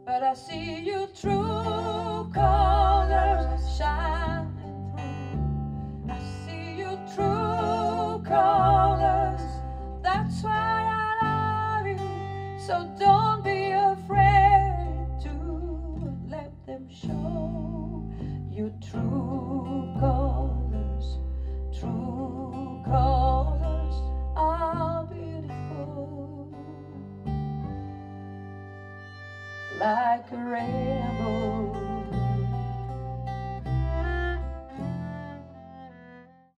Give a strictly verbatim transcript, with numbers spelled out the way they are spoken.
but I see you true colors shining through. I see you true colors. That's why I love you. So don't be afraid to let them show your true colors. True colors are beautiful, like a rainbow.